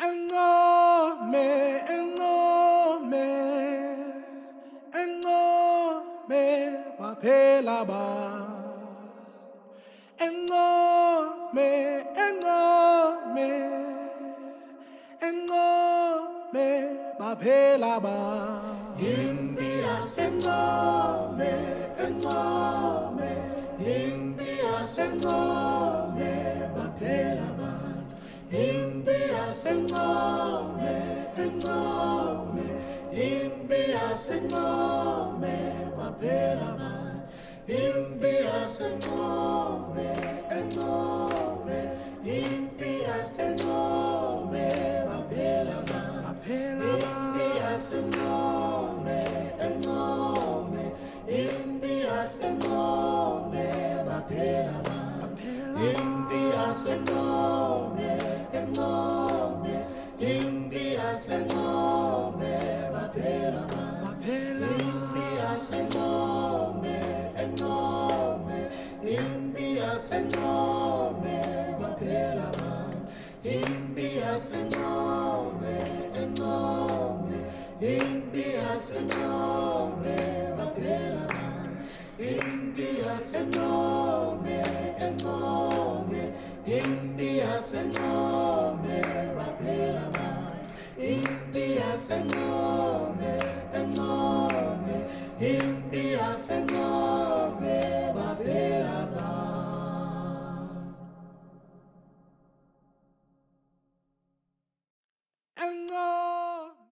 Encome, encome, encome, baphela ba. Encome, encome, encome, baphela ba. Impi yasencome, encome, impi yasencome, baphela ba. Impi yasencome, encome, impi yasencome, baphela ba. Impi yasencome, encome, impi yasencome, baphela ba. Impi yasencome, encome, impi yasencome, baphela ba. Impi yasencome, encome, impi yasencome, baphela ba. Impi yasencome, encome, impi yasencome, baphela ba. Impi yasencome, encome, impi yasencome, baphela ba. Impi yasencome, encome, impi yasencome, baphela ba. Impi yasencome.